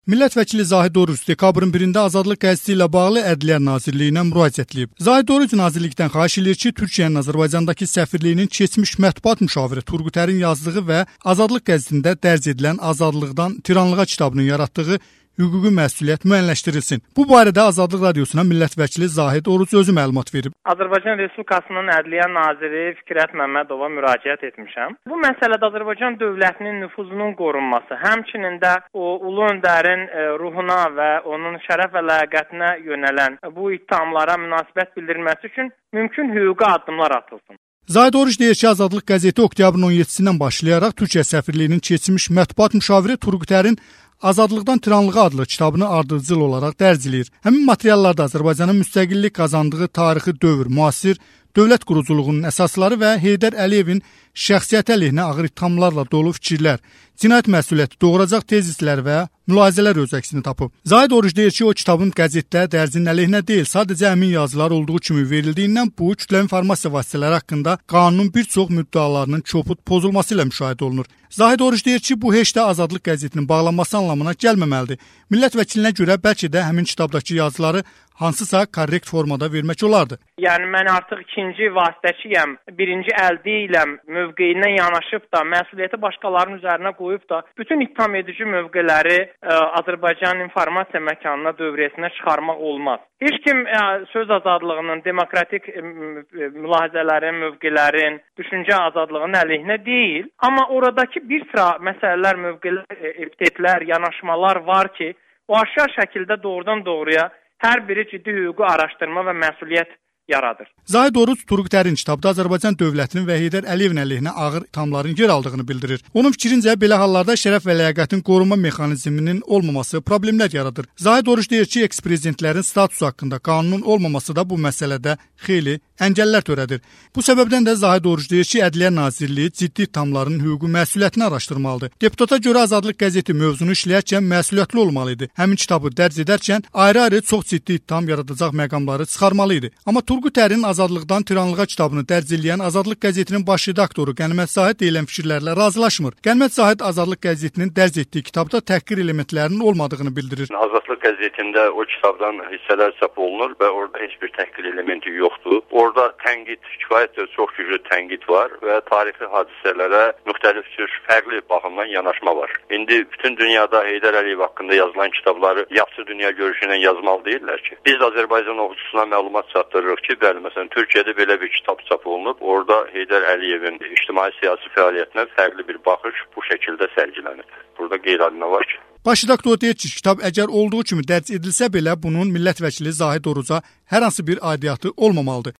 Millət vəkili Zahid Oruc dekabrın 1-də Azadlıq qəzeti ilə bağlı Ədliyyə Nazirliyinə müraciət edib. Zahid Oruc nazirlikdən xahiş edir ki, Türkiyənin Azərbaycandakı səfirliyinin keçmiş mətbuat müşaviri Turqutərin yazdığı və Azadlıq qəzetində dərc edilən Azadlıqdan Tiranlığa kitabının yaratdığı hüquqi məsuliyyət müəyyənləşdirilsin. Bu barədə Azadlıq Radiosuna millət vəkili Zahid Oruc özü məlumat verib. Azərbaycan Respublikasının Ədliyyə Naziri Fikrət Məmmədova müraciət etmişəm. Bu məsələdə Azərbaycan dövlətinin nüfuzunun qorunması, həmçinin də o ulu öndərin ruhuna və onun şərəf və ləyaqətinə yönələn bu ittihamlara münasibət bildirilməsi üçün mümkün hüquqi addımlar atılsın. Zahid Oruc deyir ki, Azadlıq qəzeti oktyabrın 17-sindən başlayaraq Türkiyə səfirliyinin keçmiş mətbuat müşaviri Turqutərin Azadlıqdan Tiranlığa adlı kitabını ardıcıl olaraq dərc edir. Həmin materiallarda Azərbaycanın müstəqillik qazandığı tarixi dövr, müasir dövlət quruculuğunun əsasları və Heydər Əliyevin şəxsiyyəti əleyhinə ağır ittihamlarla dolu fikirlər, cinayət məsuliyyəti doğuracaq tezislər və mülahizələr öz əksini tapıb. Zahid Oruc deyir ki, o kitabın qəzetdə dərzinin əleyhinə deyil, sadəcə həmin yazılar olduğu kimi verildiyindən bu kütləvi informasiya vasitələri haqqında qanunun bir çox müddəalarının çopud pozulması ilə müşahidə olunur. Zahid Oruc deyir ki, bu heç də Azadlıq qəzetinin bağlanması anlamına gəlməməlidir. Millət vəkilinə görə bəlkə də həmin kitabdakı yazıları hansısa korrekt formada vermək olardı. Yəni mən artıq ikinci vasitəçiyəm, birinci əl deyiləm mövqeyindən yanaşıb da, məsuliyyəti başqalarının üzərinə qoyub da, bütün ittiham edici mövqeləri Azərbaycan informasiya məkanına dövriyyəsinə çıxarmaq olmaz. Heç kim söz azadlığının, demokratik mülahizələrin, mövqelərin, düşüncə azadlığının əleyhinə deyil. Amma oradakı bir sıra məsələlər, mövqelər, epitetlər, yanaşmalar var ki, o aşağı şəkildə doğrudan doğruya hər biri ciddi hüquqi araşdırma və məsuliyyət yaradır. Zahid Oruc Turqutərin kitabda Azərbaycan dövlətinin və Heydər Əliyevin əleyhinə ağır ittihamların yer aldığını bildirir. Onun fikrincə belə hallarda şərəf və ləyaqətin qorunma mexanizminin olmaması problemlər yaradır. Zahid Oruc deyir ki, eks-prezidentlərin statusu haqqında qanunun olmaması da bu məsələdə xeyli əngəllər törədir. Bu səbəbdən də Zahid Oruc deyir ki, Ədliyyə Nazirliyi ciddi ittihamların hüquqi məsuliyyətini araşdırmalıdır. Deputata görə Azadlıq qəzeti mövzunu işləyərkən məsuliyyətli olmalı idi. Həmin kitabı dərc edərkən ayrı-ayrı çox ciddi ittiham yaradacaq məqamları çıxarmalı idi. Amma Turqutərin Azadlıqdan Tiranlığa kitabını dərc eləyən Azadlıq qəzetinin baş redaktoru Qənimət Zahid deyilən fikirlərlə razılaşmır. Qənimət Zahid Azadlıq qəzetinin dərc etdiyi kitabda təhqir elementlərinin olmadığını bildirir. Azadlıq qəzetində o kitabdan hissələr çap olunur və orada heç bir təhqir elementi yoxdur. Orada tənqid, kifayət çox güclü tənqid var və tarixi hadisələrə müxtəlif cür fərqli baxımdan yanaşma var. İndi bütün dünyada Heydər Əliyev haqqında yazılan kitabları yaxşı dünya görüşü ilə yazmalı deyirlər ki. Biz Azərbaycan oxucusuna məlumat çatdırırıq ki, bəli, məsələn, Türkiyədə belə bir kitab çap olunub, orada Heydər Əliyevin ictimai-siyasi fəaliyyətinə fərqli bir baxış bu şəkildə sərgilənib. Burada qeyri-adi var ki. Baş redaktor deyir ki, kitab əgər olduğu kimi dərc edilsə belə bunun millət vəkili Zahid Oruca hər hansı bir aidiyyatı olmamalıdır.